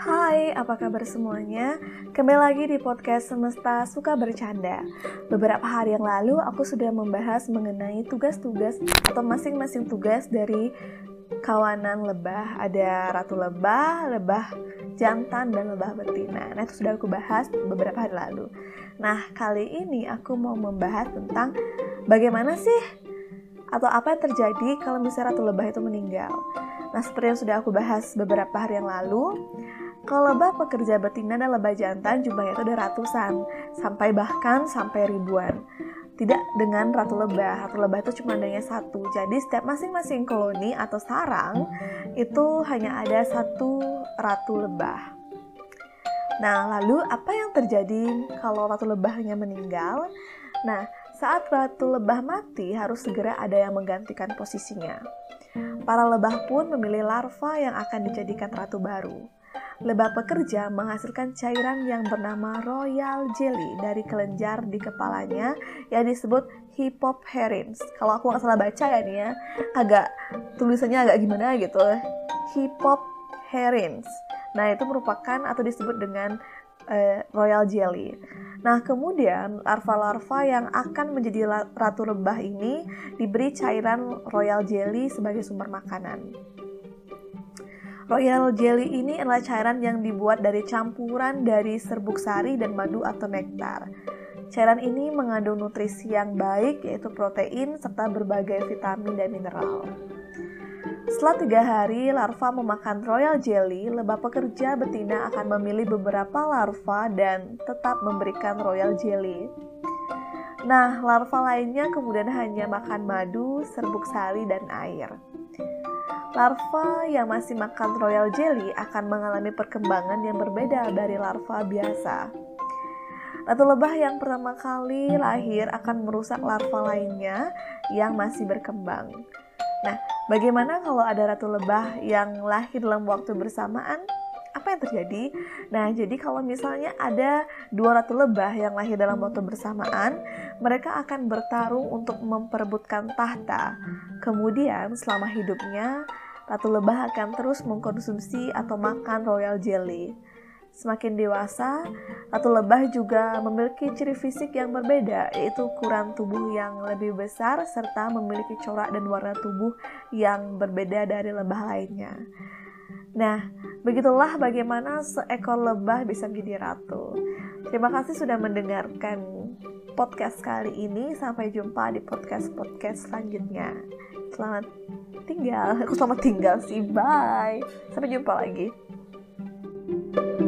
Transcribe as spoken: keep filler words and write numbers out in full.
Hai, apa kabar semuanya? Kembali lagi di podcast Semesta Suka Bercanda. Beberapa hari yang lalu aku sudah membahas mengenai tugas-tugas atau masing-masing tugas dari kawanan lebah. Ada ratu lebah, lebah jantan, dan lebah betina. Nah, itu sudah aku bahas beberapa hari lalu. Nah, kali ini aku mau membahas tentang bagaimana sih atau apa yang terjadi kalau misalnya ratu lebah itu meninggal. Nah, seperti yang sudah aku bahas beberapa hari yang lalu, kalau lebah pekerja betina dan lebah jantan jumlahnya itu ada ratusan, sampai bahkan sampai ribuan. Tidak dengan ratu lebah, ratu lebah itu cuma adanya satu. Jadi setiap masing-masing koloni atau sarang itu hanya ada satu ratu lebah. Nah, lalu apa yang terjadi kalau ratu lebahnya meninggal? Nah, saat ratu lebah mati harus segera ada yang menggantikan posisinya. Para lebah pun memilih larva yang akan dijadikan ratu baru. Lebah pekerja menghasilkan cairan yang bernama royal jelly dari kelenjar di kepalanya yang disebut Hippopherines. Kalau aku nggak salah baca ya nih ya, agak tulisannya agak gimana gitu. Hippopherines. Nah, itu merupakan atau disebut dengan uh, royal jelly. Nah, kemudian larva-larva yang akan menjadi ratu lebah ini diberi cairan royal jelly sebagai sumber makanan. Royal jelly ini adalah cairan yang dibuat dari campuran dari serbuk sari dan madu atau nektar. Cairan ini mengandung nutrisi yang baik, yaitu protein serta berbagai vitamin dan mineral. Setelah tiga hari larva memakan royal jelly, lebah pekerja betina akan memilih beberapa larva dan tetap memberikan royal jelly. Nah, larva lainnya kemudian hanya makan madu, serbuk sari, dan air. Larva yang masih makan royal jelly akan mengalami perkembangan yang berbeda dari larva biasa. Ratu lebah yang pertama kali lahir akan merusak larva lainnya yang masih berkembang. Nah, bagaimana kalau ada ratu lebah yang lahir dalam waktu bersamaan? Apa yang terjadi? Nah, jadi kalau misalnya ada dua ratu lebah yang lahir dalam waktu bersamaan, mereka akan bertarung untuk memperebutkan tahta. Kemudian, selama hidupnya, ratu lebah akan terus mengkonsumsi atau makan royal jelly. Semakin dewasa, ratu lebah juga memiliki ciri fisik yang berbeda, yaitu ukuran tubuh yang lebih besar serta memiliki corak dan warna tubuh yang berbeda dari lebah lainnya. Nah, begitulah bagaimana seekor lebah bisa menjadi ratu. Terima kasih sudah mendengarkan podcast kali ini. Sampai jumpa di podcast-podcast selanjutnya. Selamat tinggal. Aku selamat tinggal sih. Bye. Sampai jumpa lagi.